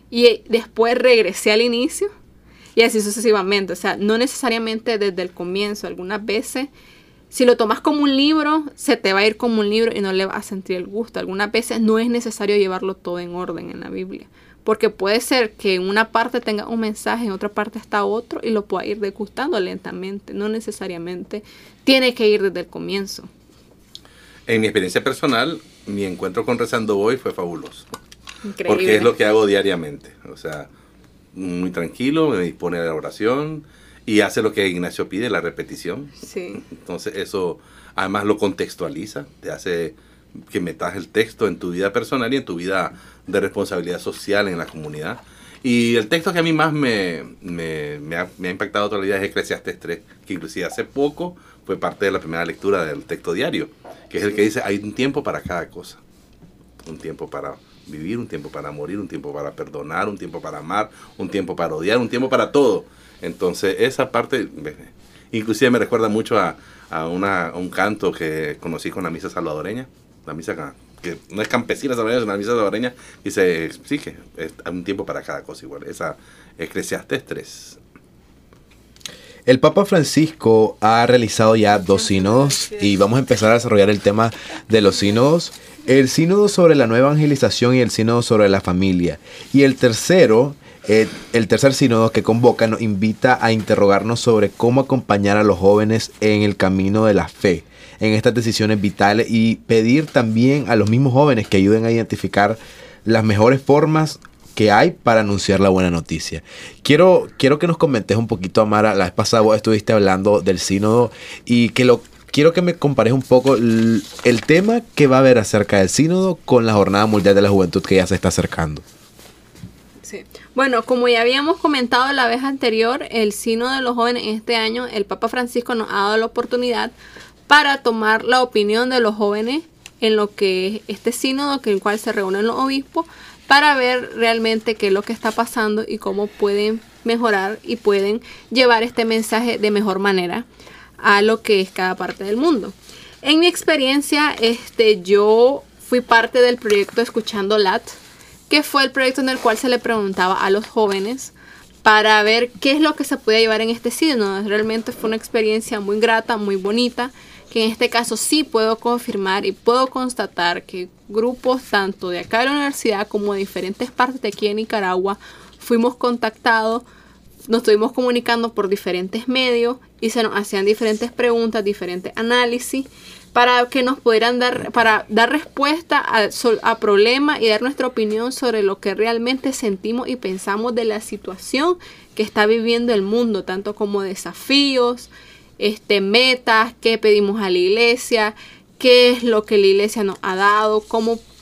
Y después regresé al inicio y así sucesivamente. O sea, no necesariamente desde el comienzo. Algunas veces, si lo tomas como un libro, se te va a ir como un libro y no le vas a sentir el gusto. Algunas veces no es necesario llevarlo todo en orden en la Biblia. Porque puede ser que en una parte tenga un mensaje, en otra parte está otro, y lo pueda ir degustando lentamente. No necesariamente tiene que ir desde el comienzo. En mi experiencia personal, mi encuentro con Rezando Voy fue fabuloso. Increíble. Porque es lo que hago diariamente. O sea, muy tranquilo, me dispone a la oración y hace lo que Ignacio pide, la repetición. Sí. Entonces eso además lo contextualiza, te hace que metas el texto en tu vida personal y en tu vida de responsabilidad social en la comunidad. Y el texto que a mí más me, me, me, ha, me ha impactado toda la vida es Eclesiastés tres, que inclusive hace poco fue parte de la primera lectura del texto diario, que es el que dice, hay un tiempo para cada cosa. Un tiempo para vivir, un tiempo para morir, un tiempo para perdonar, un tiempo para amar, un tiempo para odiar, un tiempo para todo. Entonces esa parte, inclusive me recuerda mucho a, a, una, a un canto que conocí con la misa salvadoreña, la misa que no es campesina salvadoreña, es una misa salvadoreña, dice, sí, que hay un tiempo para cada cosa igual, esa Eclesiastés tres. El Papa Francisco ha realizado ya dos sínodos y vamos a empezar a desarrollar el tema de los sínodos. El sínodo sobre la nueva evangelización y el sínodo sobre la familia. Y el tercero, eh, el tercer sínodo que convoca nos invita a interrogarnos sobre cómo acompañar a los jóvenes en el camino de la fe, en estas decisiones vitales, y pedir también a los mismos jóvenes que ayuden a identificar las mejores formas que hay para anunciar la buena noticia. Quiero, quiero que nos comentes un poquito, Amara. La vez pasada vos estuviste hablando del sínodo y que lo quiero que me compares un poco el, el tema que va a haber acerca del sínodo con la Jornada Mundial de la Juventud que ya se está acercando. Sí. Bueno, como ya habíamos comentado la vez anterior, el sínodo de los jóvenes este año, el Papa Francisco nos ha dado la oportunidad para tomar la opinión de los jóvenes en lo que es este sínodo, que el cual se reúnen los obispos, para ver realmente qué es lo que está pasando y cómo pueden mejorar y pueden llevar este mensaje de mejor manera a lo que es cada parte del mundo. En mi experiencia, este, yo fui parte del proyecto Escuchando L A T, que fue el proyecto en el cual se le preguntaba a los jóvenes para ver qué es lo que se puede llevar en este sínodo. Realmente fue una experiencia muy grata, muy bonita, que en este caso sí puedo confirmar y puedo constatar que grupos tanto de acá de la universidad como de diferentes partes de aquí en Nicaragua fuimos contactados, nos estuvimos comunicando por diferentes medios y se nos hacían diferentes preguntas, diferentes análisis para que nos pudieran dar, para dar respuesta a, a problemas y dar nuestra opinión sobre lo que realmente sentimos y pensamos de la situación que está viviendo el mundo, tanto como desafíos, este, metas, qué pedimos a la iglesia, qué es lo que la iglesia nos ha dado, cómo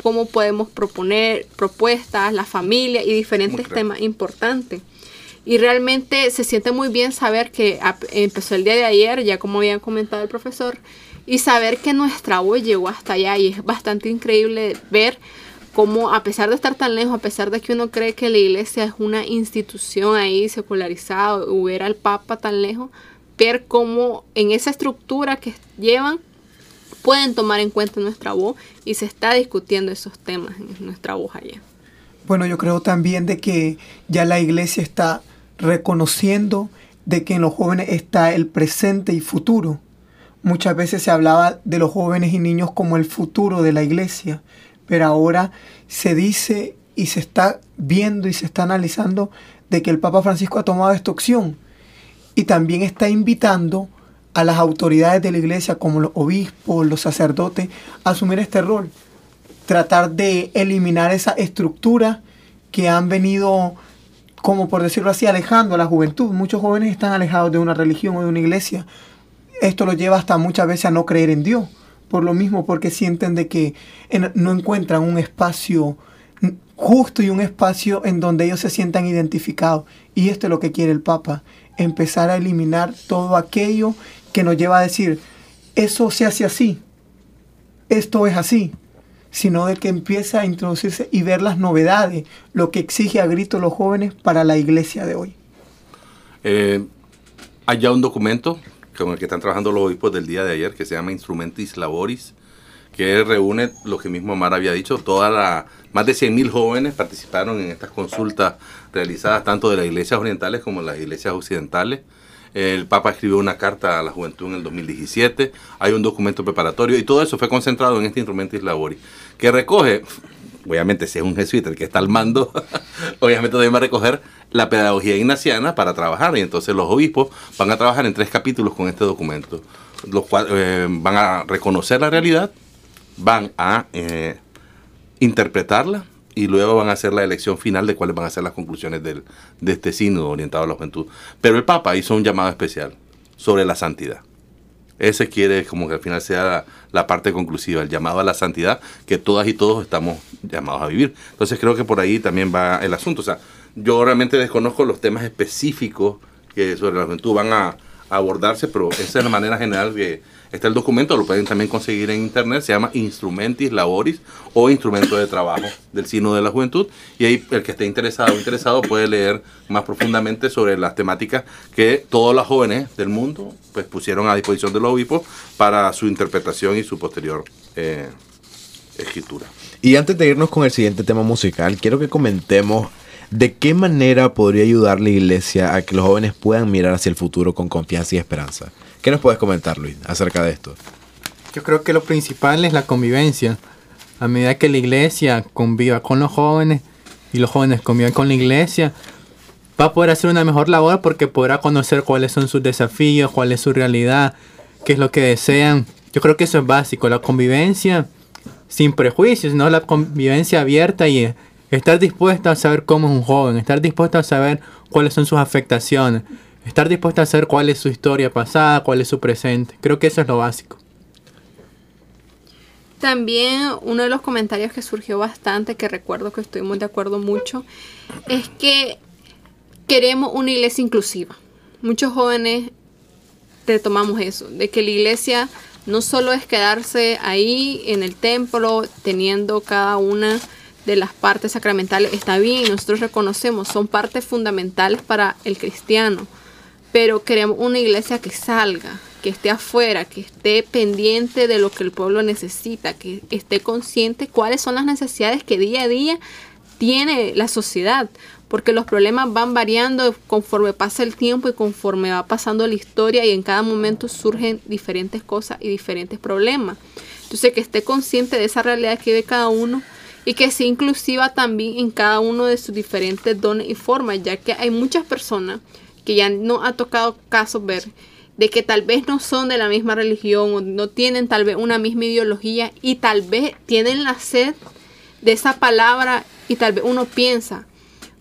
cómo podemos proponer propuestas, la familia y diferentes temas importantes. Y realmente se siente muy bien saber que empezó el día de ayer, ya como había comentado el profesor, y saber que nuestra voz llegó hasta allá. Y es bastante increíble ver cómo, a pesar de estar tan lejos, a pesar de que uno cree que la iglesia es una institución ahí secularizada, o ver al Papa tan lejos, ver cómo en esa estructura que llevan pueden tomar en cuenta nuestra voz y se está discutiendo esos temas en nuestra voz allá. Bueno, yo creo también de que ya la iglesia está reconociendo de que en los jóvenes está el presente y futuro. Muchas veces se hablaba de los jóvenes y niños como el futuro de la iglesia, pero ahora se dice y se está viendo y se está analizando de que el Papa Francisco ha tomado esta opción y también está invitando a las autoridades de la iglesia como los obispos, los sacerdotes, a asumir este rol. Tratar de eliminar esa estructura que han venido, como por decirlo así, alejando a la juventud. Muchos jóvenes están alejados de una religión o de una iglesia. Esto los lleva hasta muchas veces a no creer en Dios. Por lo mismo, porque sienten de que en, no encuentran un espacio justo y un espacio en donde ellos se sientan identificados. Y esto es lo que quiere el Papa, empezar a eliminar todo aquello que nos lleva a decir, eso se hace así, esto es así, sino de que empieza a introducirse y ver las novedades, lo que exige a grito los jóvenes para la iglesia de hoy. Eh, hay ya un documento con el que están trabajando los obispos del día de ayer, que se llama Instrumentis Laboris, que reúne lo que mismo Omar había dicho, toda la, más de cien mil jóvenes participaron en estas consultas realizadas tanto de las iglesias orientales como de las iglesias occidentales. El Papa escribió una carta a la juventud en el dos mil diecisiete, hay un documento preparatorio y todo eso fue concentrado en este Instrumentis Laboris, que recoge, obviamente si es un jesuita el que está al mando, obviamente debe recoger la pedagogía ignaciana para trabajar, y entonces los obispos van a trabajar en tres capítulos con este documento, los cuales eh, van a reconocer la realidad, van a eh, interpretarla, y luego van a hacer la elección final de cuáles van a ser las conclusiones del, de este sínodo orientado a la juventud. Pero el Papa hizo un llamado especial sobre la santidad. Ese quiere como que al final sea la, la parte conclusiva, el llamado a la santidad que todas y todos estamos llamados a vivir. Entonces creo que por ahí también va el asunto. O sea, yo realmente desconozco los temas específicos que sobre la juventud van a, a abordarse, pero esa es la manera general que está el documento, lo pueden también conseguir en internet, se llama Instrumentis Laboris o Instrumento de Trabajo del Sínodo de la Juventud, y ahí el que esté interesado o interesado puede leer más profundamente sobre las temáticas que todos los jóvenes del mundo pues pusieron a disposición de los obispos para su interpretación y su posterior eh, escritura. Y antes de irnos con el siguiente tema musical, quiero que comentemos de qué manera podría ayudar la iglesia a que los jóvenes puedan mirar hacia el futuro con confianza y esperanza. ¿Qué nos puedes comentar, Luis, acerca de esto? Yo creo que lo principal es la convivencia. A medida que la iglesia conviva con los jóvenes y los jóvenes convivan con la iglesia, va a poder hacer una mejor labor porque podrá conocer cuáles son sus desafíos, cuál es su realidad, qué es lo que desean. Yo creo que eso es básico, la convivencia sin prejuicios, ¿no? La convivencia abierta y estar dispuesto a saber cómo es un joven, estar dispuesto a saber cuáles son sus afectaciones, estar dispuesto a saber cuál es su historia pasada, cuál es su presente. Creo que eso es lo básico. También uno de los comentarios que surgió bastante, que recuerdo que estuvimos de acuerdo mucho, es que queremos una iglesia inclusiva. Muchos jóvenes retomamos eso, de que la iglesia no solo es quedarse ahí en el templo teniendo cada una de las partes sacramentales, está bien, nosotros reconocemos, son partes fundamentales para el cristiano, pero queremos una iglesia que salga, que esté afuera, que esté pendiente de lo que el pueblo necesita, que esté consciente cuáles son las necesidades que día a día tiene la sociedad, porque los problemas van variando conforme pasa el tiempo y conforme va pasando la historia, y en cada momento surgen diferentes cosas y diferentes problemas. Entonces, que esté consciente de esa realidad que vive cada uno y que sea inclusiva también en cada uno de sus diferentes dones y formas, ya que hay muchas personas que ya no ha tocado caso ver de que tal vez no son de la misma religión o no tienen tal vez una misma ideología y tal vez tienen la sed de esa palabra, y tal vez uno piensa,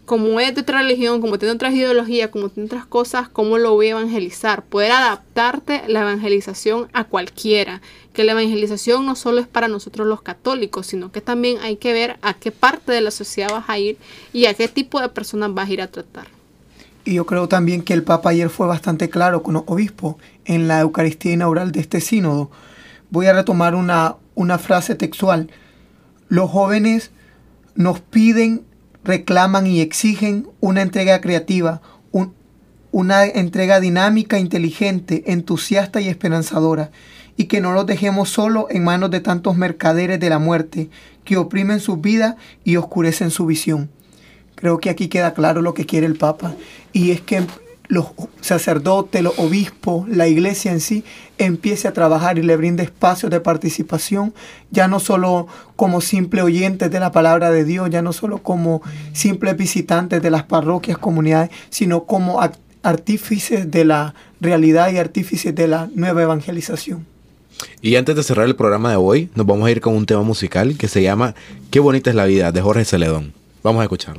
como es de otra religión, como tiene otras ideologías, como tiene otras cosas, ¿cómo lo voy a evangelizar? Poder adaptarte la evangelización a cualquiera. Que la evangelización no solo es para nosotros los católicos, sino que también hay que ver a qué parte de la sociedad vas a ir y a qué tipo de personas vas a ir a tratar. Y yo creo también que el Papa ayer fue bastante claro con los obispos en la Eucaristía inaugural de este sínodo. Voy a retomar una, una frase textual. Los jóvenes nos piden, reclaman y exigen una entrega creativa, un, una entrega dinámica, inteligente, entusiasta y esperanzadora, y que no los dejemos solo en manos de tantos mercaderes de la muerte que oprimen sus vidas y oscurecen su visión. Creo que aquí queda claro lo que quiere el Papa, y es que los sacerdotes, los obispos, la iglesia en sí, empiece a trabajar y le brinde espacios de participación, ya no solo como simples oyentes de la palabra de Dios, ya no solo como simples visitantes de las parroquias, comunidades, sino como artífices de la realidad y artífices de la nueva evangelización. Y antes de cerrar el programa de hoy, nos vamos a ir con un tema musical que se llama Qué bonita es la vida, de Jorge Celedón. Vamos a escucharlo.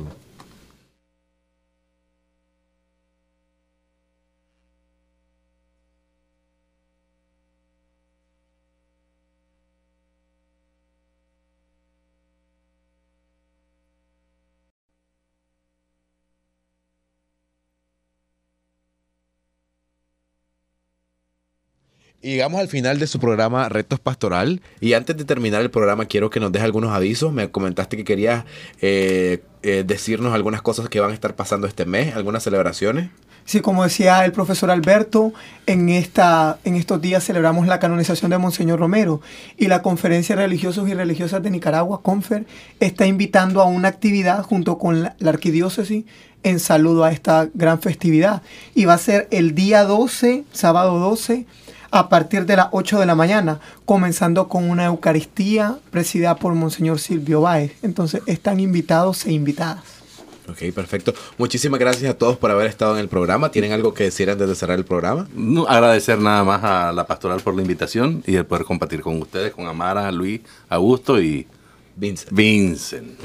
Y llegamos al final de su programa Retos Pastoral. Y antes de terminar el programa, quiero que nos deje algunos avisos. Me comentaste que querías eh, eh, decirnos algunas cosas que van a estar pasando este mes, algunas celebraciones. Sí, como decía el profesor Alberto, en, esta, en estos días celebramos la canonización de Monseñor Romero, y la Conferencia de Religiosos y Religiosas de Nicaragua, CONFER, está invitando a una actividad junto con la, la arquidiócesis en saludo a esta gran festividad. Y va a ser el día doce, sábado doce, a partir de las ocho de la mañana, comenzando con una Eucaristía presidida por Monseñor Silvio Báez. Entonces están invitados e invitadas. Ok, perfecto. Muchísimas gracias a todos por haber estado en el programa. ¿Tienen algo que decir antes de cerrar el programa? No, agradecer nada más a la pastoral por la invitación y el poder compartir con ustedes, con Amara, Luis, Augusto y Vincent. Vincent.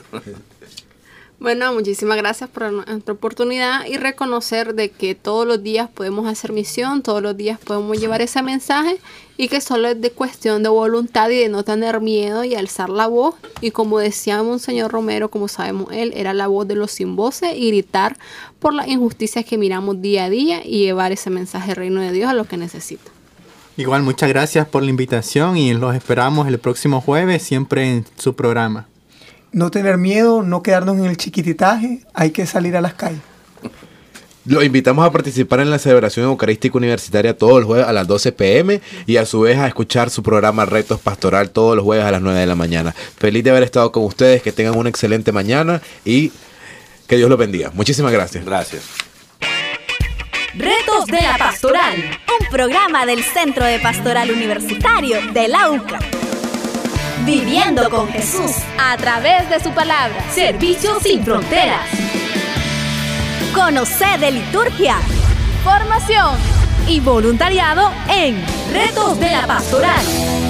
Bueno, muchísimas gracias por nuestra oportunidad y reconocer de que todos los días podemos hacer misión, todos los días podemos llevar ese mensaje, y que solo es de cuestión de voluntad y de no tener miedo y alzar la voz. Y como decía Monseñor Romero, como sabemos él, era la voz de los sin voces, y gritar por las injusticias que miramos día a día y llevar ese mensaje del reino de Dios a los que necesitan. Igual, muchas gracias por la invitación y los esperamos el próximo jueves, siempre en su programa. No tener miedo, no quedarnos en el chiquititaje, hay que salir a las calles. Los invitamos a participar en la celebración eucarística universitaria todos los jueves a las doce pm y a su vez a escuchar su programa Retos Pastoral todos los jueves a las nueve de la mañana. Feliz de haber estado con ustedes, que tengan una excelente mañana y que Dios los bendiga. Muchísimas gracias. Gracias. Retos de la Pastoral. Un programa del Centro de Pastoral Universitario de la U C A. Viviendo con Jesús. A través de su palabra. Servicio sin fronteras. Conocer de liturgia. Formación y voluntariado en Retos de la Pastoral.